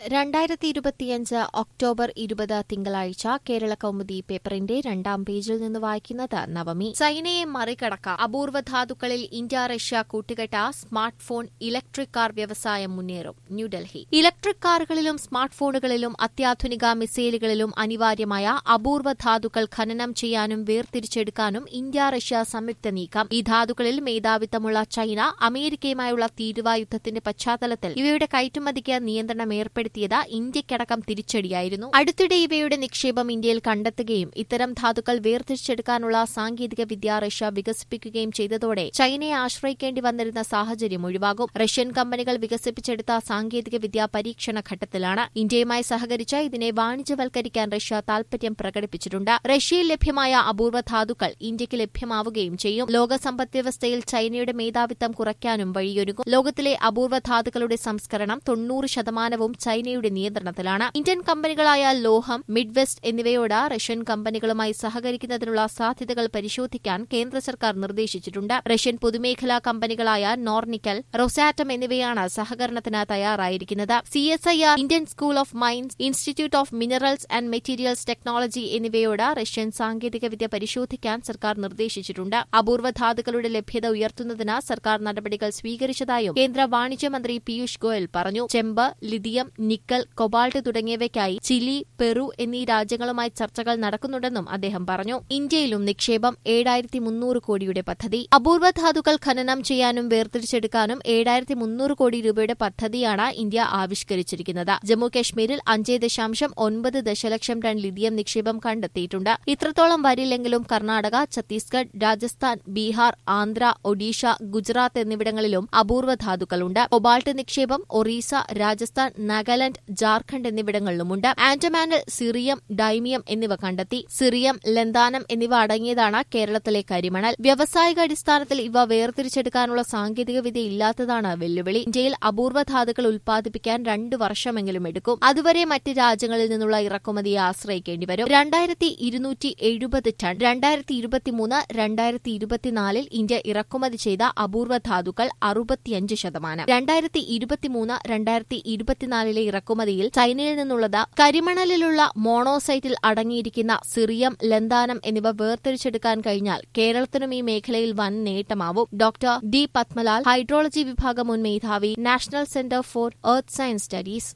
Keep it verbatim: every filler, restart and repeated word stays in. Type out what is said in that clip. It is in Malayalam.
രണ്ടായിരത്തി ഇരുപത്തിയഞ്ച് ഒക്ടോബർ ഇരുപത് തിങ്കളാഴ്ച കേരള കൗമുദി പേപ്പറിന്റെ രണ്ടാം പേജിൽ നിന്ന് വായിക്കുന്നത് നവമി. ചൈനയെ മറികടക്കാം. അപൂർവ ധാതുക്കളിൽ ഇന്ത്യ റഷ്യ കൂട്ടുകെട്ട സ്മാർട്ട് ഫോൺ ഇലക്ട്രിക് കാർ വ്യവസായം മുന്നേറും. ന്യൂഡൽഹി. ഇലക്ട്രിക് കാറുകളിലും സ്മാർട്ട് ഫോണുകളിലും അത്യാധുനിക മിസൈലുകളിലും അനിവാര്യമായ അപൂർവ ധാതുക്കൾ ഖനനം ചെയ്യാനും വേർതിരിച്ചെടുക്കാനും ഇന്ത്യ റഷ്യ സംയുക്ത നീക്കം. ഈ ധാതുക്കളിൽ മേധാവിത്വമുള്ള ചൈന അമേരിക്കയുമായുള്ള തീരുവ യുദ്ധത്തിന്റെ പശ്ചാത്തലത്തിൽ ഇവയുടെ കയറ്റുമതിക്ക് നിയന്ത്രണം ഏർപ്പെടുത്തി ഇന്ത്യക്കടക്കം തിരിച്ചടിയായിരുന്നു. അടുത്തിടെ ഇവയുടെ നിക്ഷേപം ഇന്ത്യയിൽ കണ്ടെത്തുകയും ഇത്തരം ധാതുക്കൾ വേർതിരിച്ചെടുക്കാനുള്ള സാങ്കേതിക വിദ്യ റഷ്യ വികസിപ്പിക്കുകയും ചെയ്തതോടെ ചൈനയെ ആശ്രയിക്കേണ്ടി വന്നിരുന്ന സാഹചര്യം ഒഴിവാകും. റഷ്യൻ കമ്പനികൾ വികസിപ്പിച്ചെടുത്ത സാങ്കേതിക വിദ്യ പരീക്ഷണ ഘട്ടത്തിലാണ്. ഇന്ത്യയുമായി സഹകരിച്ച് ഇതിനെ വാണിജ്യവൽക്കരിക്കാൻ റഷ്യ താൽപര്യം പ്രകടിപ്പിച്ചിട്ടുണ്ട്. റഷ്യയിൽ ലഭ്യമായ അപൂർവ ധാതുക്കൾ ഇന്ത്യയ്ക്ക് ലഭ്യമാവുകയും ചെയ്യും. ലോക സമ്പദ്വ്യവസ്ഥയിൽ ചൈനയുടെ മേധാവിത്വം കുറയ്ക്കാനും വഴിയൊരുങ്ങും. ലോകത്തിലെ അപൂർവ ധാതുക്കളുടെ സംസ്കരണം തൊണ്ണൂറ് ശതമാനവും ചൈനയുടെ നിയന്ത്രണത്തിലാണ്. ഇന്ത്യൻ കമ്പനികളായ ലോഹം, മിഡ്വെസ്റ്റ് എന്നിവയോട് റഷ്യൻ കമ്പനികളുമായി സഹകരിക്കുന്നതിനുള്ള സാധ്യതകൾ പരിശോധിക്കാൻ കേന്ദ്ര സർക്കാർ നിർദ്ദേശിച്ചിട്ടുണ്ട്. റഷ്യൻ പൊതുമേഖലാ കമ്പനികളായ നോർനിക്കൽ, റൊസാറ്റം എന്നിവയാണ് സഹകരണത്തിന് തയ്യാറായിരിക്കുന്നത്. C S I R, Indian school of mines, institute of minerals and materials technology എന്നിവയോട് റഷ്യൻ സാങ്കേതികവിദ്യ പരിശോധിക്കാൻ സർക്കാർ നിർദ്ദേശിച്ചിട്ടുണ്ട്. അപൂർവ ധാതുക്കളുടെ ലഭ്യത ഉയർത്തുന്നതിന് സർക്കാർ നടപടികൾ സ്വീകരിച്ചതായും കേന്ദ്ര വാണിജ്യമന്ത്രി പീയൂഷ് ഗോയൽ പറഞ്ഞു. ചെമ്പ്, ലിഥിയം, നിക്കൽ, കൊബാൾട്ട് തുടങ്ങിയവയ്ക്കായി ചിലി, പെറു എന്നീ രാജ്യങ്ങളുമായി ചർച്ചകൾ നടക്കുന്നുണ്ടെന്നും അദ്ദേഹം പറഞ്ഞു. ഇന്ത്യയിലും നിക്ഷേപം ഏഴായിരത്തി മുന്നൂറ് കോടിയുടെ പദ്ധതി. അപൂർവ ധാതുക്കൾ ഖനനം ചെയ്യാനും വേർതിരിച്ചെടുക്കാനും ഏഴായിരത്തി മുന്നൂറ് കോടി രൂപയുടെ പദ്ധതിയാണ് ഇന്ത്യ ആവിഷ്കരിച്ചിരിക്കുന്നത്. ജമ്മു കശ്മീരിൽ അഞ്ച് ദശാംശം ഒൻപത് ദശലക്ഷം ടൺ ലിഥിയം നിക്ഷേപം കണ്ടെത്തിയിട്ടുണ്ട്. ഇത്രത്തോളം വരില്ലെങ്കിലും കർണാടക, ഛത്തീസ്ഗഡ്, രാജസ്ഥാൻ, ബീഹാർ, ആന്ധ്ര, ഒഡീഷ, ഗുജറാത്ത് എന്നിവിടങ്ങളിലും അപൂർവ ധാതുക്കളുണ്ട്. കൊബാൾട്ട് നിക്ഷേപം ഒറീസ, രാജസ്ഥാൻ, നാഗാലാന്റ്, ജാർഖണ്ഡ് എന്നിവിടങ്ങളിലുമുണ്ട്. ആൻഡമാനിൽ സിറിയം, ഡൈമിയം എന്നിവ കണ്ടെത്തി. സിറിയം, ലന്താനം എന്നിവ അടങ്ങിയതാണ് കേരളത്തിലെ കരിമണൽ. വ്യാവസായിക അടിസ്ഥാനത്തിൽ ഇവ വേർതിരിച്ചെടുക്കാനുള്ള സാങ്കേതികവിദ്യ ഇല്ലാത്തതാണ് വെല്ലുവിളി. ഇന്ത്യയിൽ അപൂർവ ധാതുക്കൾ ഉൽപ്പാദിപ്പിക്കാൻ രണ്ടു വർഷമെങ്കിലും എടുക്കും. അതുവരെ മറ്റ് രാജ്യങ്ങളിൽ നിന്നുള്ള ഇറക്കുമതിയെ ആശ്രയിക്കേണ്ടി വരും. രണ്ടായിരത്തി ഇരുന്നൂറ്റി എഴുപത് ടൺ രണ്ടായിരത്തി ഇരുപത്തിമൂന്ന് രണ്ടായിരത്തി ഇരുപത്തിനാലിൽ ഇന്ത്യ ഇറക്കുമതി ചെയ്ത അപൂർവ ധാതുക്കൾ അറുപത്തിയഞ്ച് ശതമാനം. രണ്ടായിരത്തി ഇരുപത്തിമൂന്ന് രണ്ടായിരത്തി ഇരുപത്തിനാലിലെ ഇറക്കുമതിയിൽ ചൈനയിൽ നിന്നുള്ളത് കരിമണലിലുള്ള മോണോസൈറ്റിൽ അടങ്ങിയിരിക്കുന്ന സിറിയം, ലന്താനം എന്നിവ വേർതിരിച്ചെടുക്കാൻ കഴിഞ്ഞാൽ കേരളത്തിനും ഈ മേഖലയിൽ വൻ നേട്ടമാവും. ഡോക്ടർ ഡി പത്മലാൽ, ഹൈഡ്രോളജി വിഭാഗം മുൻ മേധാവി, national centre for earth science studies.